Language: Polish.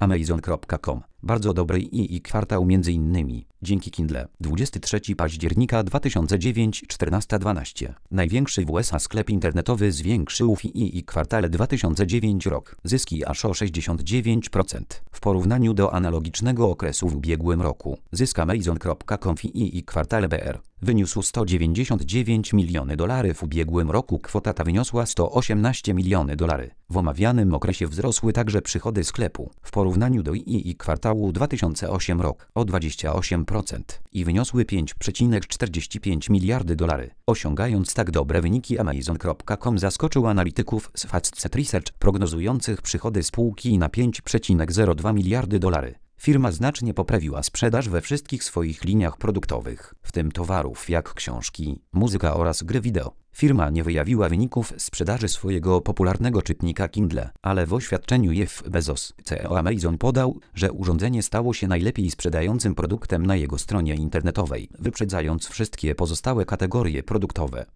Amazon.com. Bardzo dobry i kwartał m.in. dzięki Kindle. 23 października 2009, 14:12. Największy w USA sklep internetowy zwiększył w kwartale 2009 rok zyski aż o 69% w porównaniu do analogicznego okresu w ubiegłym roku. Zysk Amazon.com w kwartale BR wyniósł $199 miliony. W ubiegłym roku kwota ta wyniosła $118 miliony. W omawianym okresie wzrosły także przychody sklepu w porównaniu do kwartału 2008 rok o 28% i wyniosły $5,45 miliardy. Osiągając tak dobre wyniki, Amazon.com zaskoczył analityków z Factset Research prognozujących przychody spółki na $5,02 miliardy. Firma znacznie poprawiła sprzedaż we wszystkich swoich liniach produktowych, w tym towarów jak książki, muzyka oraz gry wideo. Firma nie wyjawiła wyników sprzedaży swojego popularnego czytnika Kindle, ale w oświadczeniu Jeff Bezos, CEO Amazon, podał, że urządzenie stało się najlepiej sprzedającym produktem na jego stronie internetowej, wyprzedzając wszystkie pozostałe kategorie produktowe.